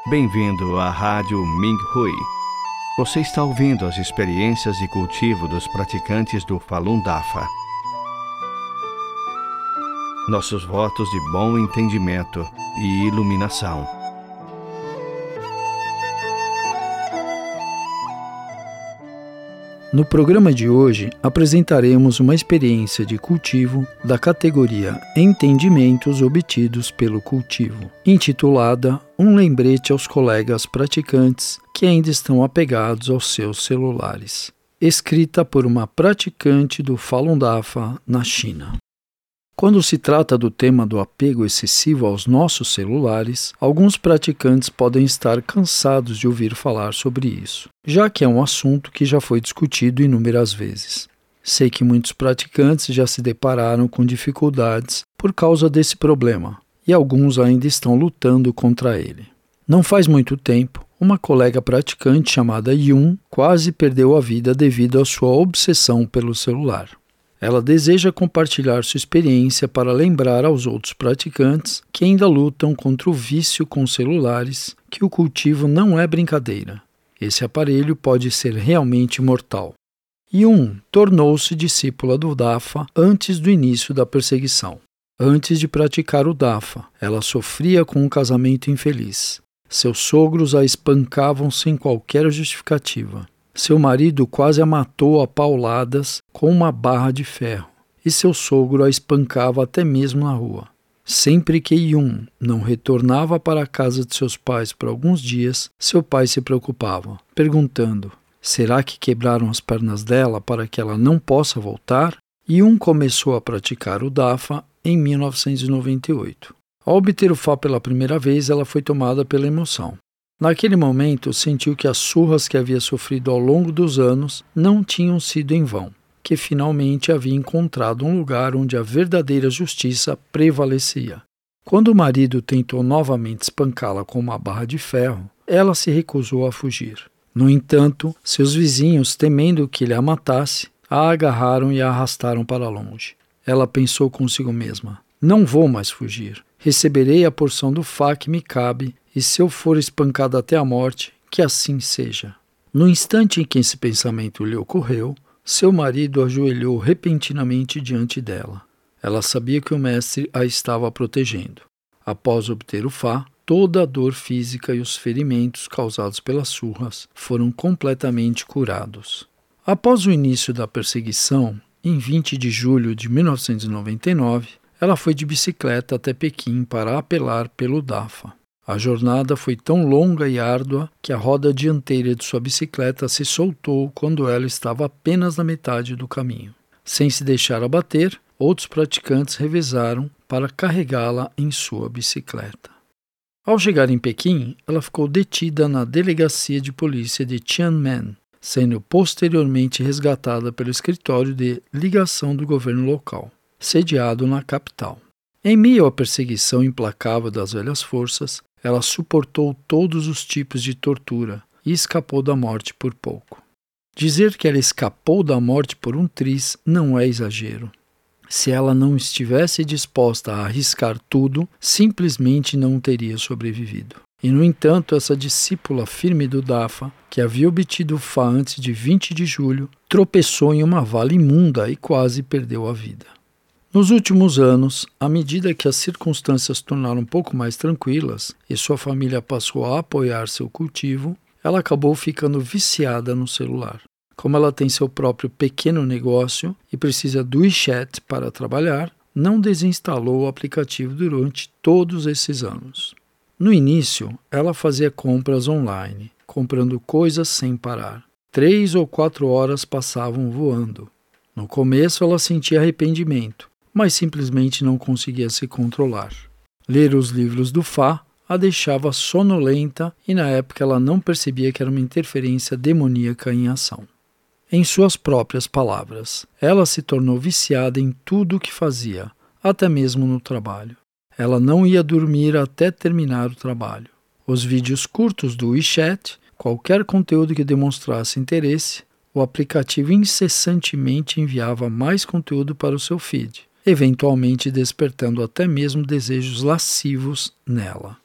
Bem-vindo à Rádio Minh Hui. Você está ouvindo as experiências de cultivo dos praticantes do Falun Dafa. Nossos votos de bom entendimento e iluminação. No programa de hoje, apresentaremos uma experiência de cultivo da categoria Entendimentos obtidos pelo cultivo, intitulada Um lembrete aos colegas praticantes que ainda estão apegados aos seus celulares, escrita por uma praticante do Falun Dafa na China. Quando se trata do tema do apego excessivo aos nossos celulares, alguns praticantes podem estar cansados de ouvir falar sobre isso, já que é um assunto que já foi discutido inúmeras vezes. Sei que muitos praticantes já se depararam com dificuldades por causa desse problema, e alguns ainda estão lutando contra ele. Não faz muito tempo, uma colega praticante chamada Yun quase perdeu a vida devido à sua obsessão pelo celular. Ela deseja compartilhar sua experiência para lembrar aos outros praticantes que ainda lutam contra o vício com celulares, que o cultivo não é brincadeira. Esse aparelho pode ser realmente mortal. Yun tornou-se discípula do Dafa antes do início da perseguição. Antes de praticar o Dafa, ela sofria com um casamento infeliz. Seus sogros a espancavam sem qualquer justificativa. Seu marido quase a matou a pauladas com uma barra de ferro, e seu sogro a espancava até mesmo na rua. Sempre que Yun não retornava para a casa de seus pais por alguns dias, seu pai se preocupava, perguntando: será que quebraram as pernas dela para que ela não possa voltar? Yun começou a praticar o Dafa em 1998. Ao obter o Fá pela primeira vez, ela foi tomada pela emoção. Naquele momento, sentiu que as surras que havia sofrido ao longo dos anos não tinham sido em vão, que finalmente havia encontrado um lugar onde a verdadeira justiça prevalecia. Quando o marido tentou novamente espancá-la com uma barra de ferro, ela se recusou a fugir. No entanto, seus vizinhos, temendo que ele a matasse, a agarraram e a arrastaram para longe. Ela pensou consigo mesma: não vou mais fugir. Receberei a porção do Fá que me cabe, e se eu for espancada até a morte, que assim seja. No instante em que esse pensamento lhe ocorreu, seu marido ajoelhou repentinamente diante dela. Ela sabia que o mestre a estava protegendo. Após obter o Fá, toda a dor física e os ferimentos causados pelas surras foram completamente curados. Após o início da perseguição, em 20 de julho de 1999, ela foi de bicicleta até Pequim para apelar pelo Dafa. A jornada foi tão longa e árdua que a roda dianteira de sua bicicleta se soltou quando ela estava apenas na metade do caminho. Sem se deixar abater, outros praticantes revezaram para carregá-la em sua bicicleta. Ao chegar em Pequim, ela ficou detida na delegacia de polícia de Tianmen, sendo posteriormente resgatada pelo escritório de ligação do governo local, sediado na capital. Em meio à perseguição implacável das velhas forças, ela suportou todos os tipos de tortura e escapou da morte por pouco. Dizer que ela escapou da morte por um triz não é exagero. Se ela não estivesse disposta a arriscar tudo, simplesmente não teria sobrevivido. E, no entanto, essa discípula firme do Dafa, que havia obtido o Fá antes de 20 de julho, tropeçou em uma vala imunda e quase perdeu a vida. Nos últimos anos, à medida que as circunstâncias tornaram um pouco mais tranquilas e sua família passou a apoiar seu cultivo, ela acabou ficando viciada no celular. Como ela tem seu próprio pequeno negócio e precisa do WeChat para trabalhar, não desinstalou o aplicativo durante todos esses anos. No início, ela fazia compras online, comprando coisas sem parar. 3 ou 4 horas passavam voando. No começo, ela sentia arrependimento, mas simplesmente não conseguia se controlar. Ler os livros do Fá a deixava sonolenta e na época ela não percebia que era uma interferência demoníaca em ação. Em suas próprias palavras, ela se tornou viciada em tudo o que fazia, até mesmo no trabalho. Ela não ia dormir até terminar o trabalho. Os vídeos curtos do WeChat, qualquer conteúdo que demonstrasse interesse, o aplicativo incessantemente enviava mais conteúdo para o seu feed, eventualmente despertando até mesmo desejos lascivos nela.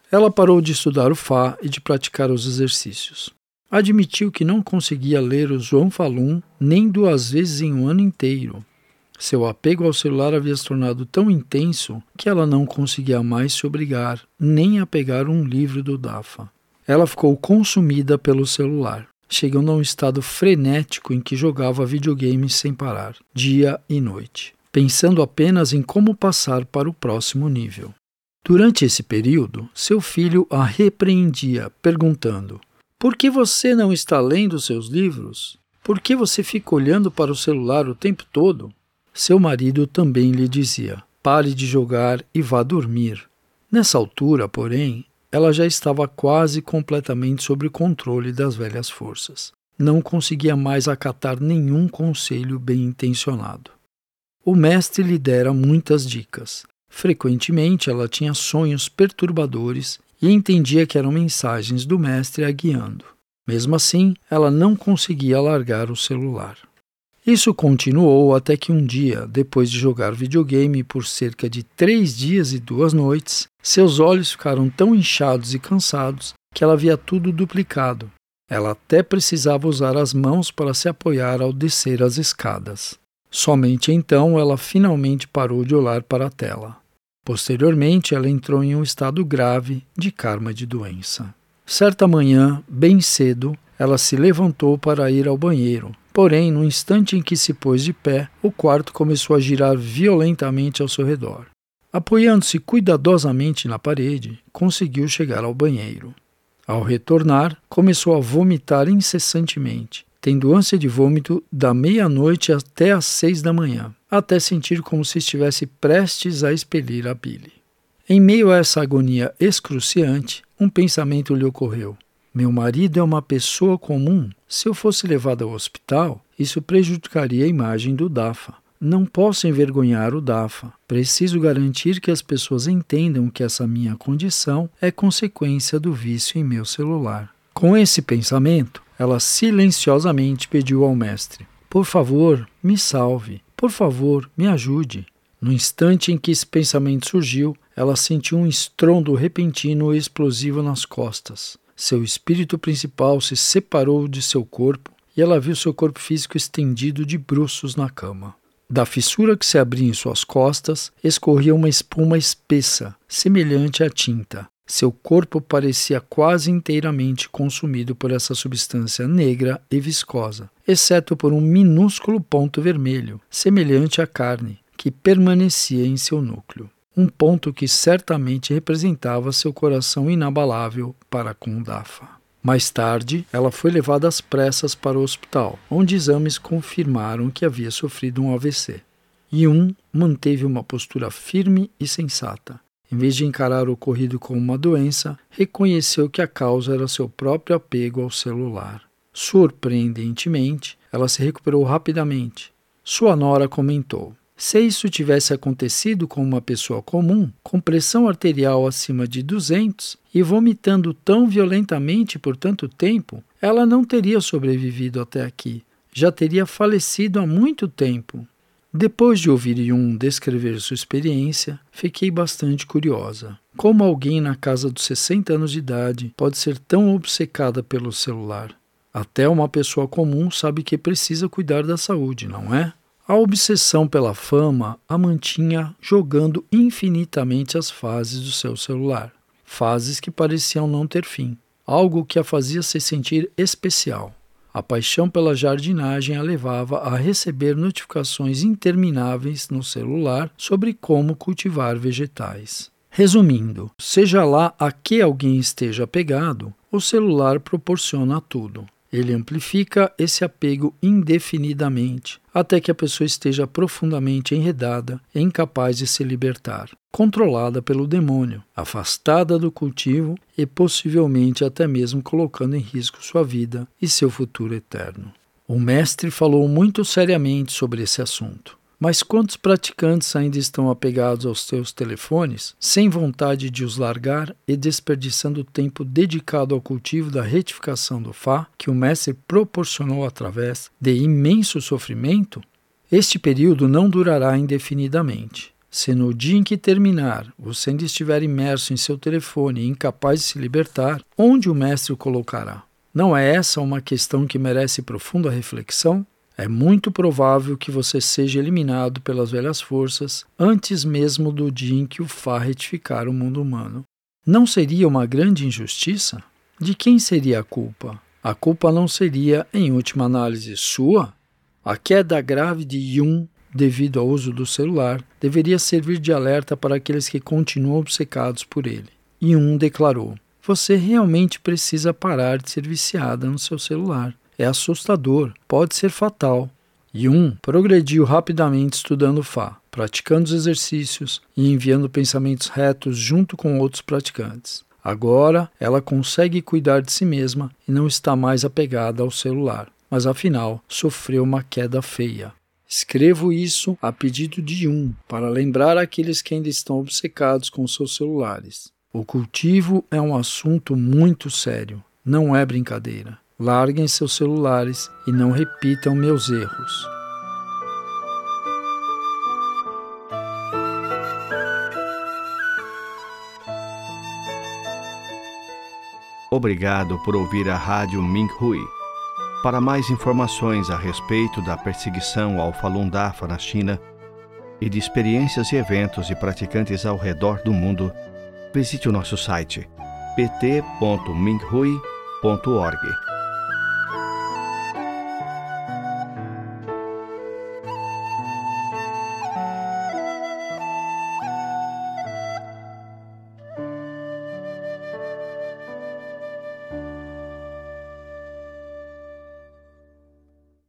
Ela parou de estudar o Fá e de praticar os exercícios. Admitiu que não conseguia ler o João Falun nem 2 vezes em um ano inteiro. Seu apego ao celular havia se tornado tão intenso que ela não conseguia mais se obrigar nem a pegar um livro do Dafa. Ela ficou consumida pelo celular, chegando a um estado frenético em que jogava videogames sem parar, dia e noite, pensando apenas em como passar para o próximo nível. Durante esse período, seu filho a repreendia, perguntando: "Por que você não está lendo seus livros? Por que você fica olhando para o celular o tempo todo?" Seu marido também lhe dizia: "Pare de jogar e vá dormir." Nessa altura, porém, ela já estava quase completamente sob o controle das velhas forças. Não conseguia mais acatar nenhum conselho bem intencionado. O mestre lhe dera muitas dicas. Frequentemente ela tinha sonhos perturbadores e entendia que eram mensagens do mestre a guiando. Mesmo assim, ela não conseguia largar o celular. Isso continuou até que um dia, depois de jogar videogame por cerca de 3 dias e 2 noites, seus olhos ficaram tão inchados e cansados que ela via tudo duplicado. Ela até precisava usar as mãos para se apoiar ao descer as escadas. Somente então ela finalmente parou de olhar para a tela. Posteriormente, ela entrou em um estado grave de karma de doença. Certa manhã, bem cedo, ela se levantou para ir ao banheiro. Porém, no instante em que se pôs de pé, o quarto começou a girar violentamente ao seu redor. Apoiando-se cuidadosamente na parede, conseguiu chegar ao banheiro. Ao retornar, começou a vomitar incessantemente, tendo ânsia de vômito da meia-noite até às 6 da manhã, até sentir como se estivesse prestes a expelir a bile. Em meio a essa agonia excruciante, um pensamento lhe ocorreu. Meu marido é uma pessoa comum. Se eu fosse levado ao hospital, isso prejudicaria a imagem do Dafa. Não posso envergonhar o Dafa. Preciso garantir que as pessoas entendam que essa minha condição é consequência do vício em meu celular. Com esse pensamento, ela silenciosamente pediu ao mestre: "Por favor, me salve. Por favor, me ajude." No instante em que esse pensamento surgiu, ela sentiu um estrondo repentino e explosivo nas costas. Seu espírito principal se separou de seu corpo e ela viu seu corpo físico estendido de bruços na cama. Da fissura que se abria em suas costas, escorria uma espuma espessa, semelhante à tinta. Seu corpo parecia quase inteiramente consumido por essa substância negra e viscosa, exceto por um minúsculo ponto vermelho, semelhante à carne, que permanecia em seu núcleo. Um ponto que certamente representava seu coração inabalável para com Dafa. Mais tarde, ela foi levada às pressas para o hospital, onde exames confirmaram que havia sofrido um AVC. Yun manteve uma postura firme e sensata. Em vez de encarar o ocorrido como uma doença, reconheceu que a causa era seu próprio apego ao celular. Surpreendentemente, ela se recuperou rapidamente. Sua nora comentou: "Se isso tivesse acontecido com uma pessoa comum, com pressão arterial acima de 200 e vomitando tão violentamente por tanto tempo, ela não teria sobrevivido até aqui. Já teria falecido há muito tempo." Depois de ouvir Yun descrever sua experiência, fiquei bastante curiosa. Como alguém na casa dos 60 anos de idade pode ser tão obcecada pelo celular? Até uma pessoa comum sabe que precisa cuidar da saúde, não é? A obsessão pela fama a mantinha jogando infinitamente as fases do seu celular, fases que pareciam não ter fim, algo que a fazia se sentir especial. A paixão pela jardinagem a levava a receber notificações intermináveis no celular sobre como cultivar vegetais. Resumindo, seja lá a que alguém esteja apegado, o celular proporciona tudo. Ele amplifica esse apego indefinidamente, até que a pessoa esteja profundamente enredada e incapaz de se libertar, controlada pelo demônio, afastada do cultivo e possivelmente até mesmo colocando em risco sua vida e seu futuro eterno. O mestre falou muito seriamente sobre esse assunto. Mas quantos praticantes ainda estão apegados aos seus telefones, sem vontade de os largar e desperdiçando o tempo dedicado ao cultivo da retificação do Fá, que o mestre proporcionou através de imenso sofrimento? Este período não durará indefinidamente. Se no dia em que terminar você ainda estiver imerso em seu telefone e incapaz de se libertar, onde o mestre o colocará? Não é essa uma questão que merece profunda reflexão? É muito provável que você seja eliminado pelas velhas forças antes mesmo do dia em que o Fá retificar o mundo humano. Não seria uma grande injustiça? De quem seria a culpa? A culpa não seria, em última análise, sua? A queda grave de Yun, devido ao uso do celular, deveria servir de alerta para aqueles que continuam obcecados por ele. Yun declarou: você realmente precisa parar de ser viciada no seu celular. É assustador, pode ser fatal. Yun progrediu rapidamente estudando Fá, praticando os exercícios e enviando pensamentos retos junto com outros praticantes. Agora, ela consegue cuidar de si mesma e não está mais apegada ao celular, mas afinal, sofreu uma queda feia. Escrevo isso a pedido de Yun, para lembrar aqueles que ainda estão obcecados com seus celulares. O cultivo é um assunto muito sério, não é brincadeira. Larguem seus celulares e não repitam meus erros. Obrigado por ouvir a Rádio Minhui. Para mais informações a respeito da perseguição ao Falun Dafa na China e de experiências e eventos de praticantes ao redor do mundo, visite o nosso site pt.minhui.org.